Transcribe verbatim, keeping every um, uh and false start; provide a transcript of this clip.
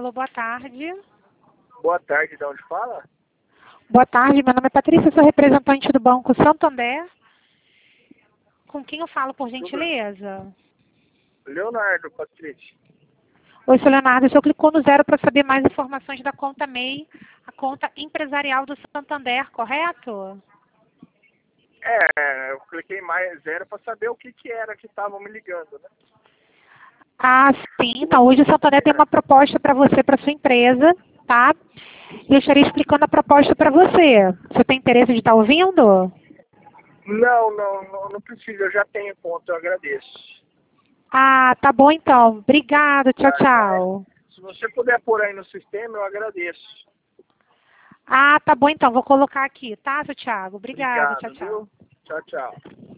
Alô, boa tarde. Boa tarde, de onde fala? Boa tarde, meu nome é Patrícia, sou representante do Banco Santander. Com quem eu falo, por gentileza? Leonardo, Patrícia. Oi, seu Leonardo, o senhor clicou no zero para saber mais informações da conta M E I, a conta empresarial do Santander, correto? É, eu cliquei mais zero para saber o que, que era que estavam me ligando, né? Ah, sim. Então, hoje o Santander tem uma proposta para você, para sua empresa, tá? E eu estarei explicando a proposta para você. Você tem interesse de estar ouvindo? Não, não, não, não precisa, eu já tenho conta, eu agradeço. Ah, tá bom então. Obrigada. Tchau, Tá, tchau. é, se você puder pôr aí no sistema, eu agradeço. Ah, tá bom então. Vou colocar aqui, tá, seu Thiago? Obrigada. Tchau, Obrigado, tchau. viu? Tchau, tchau.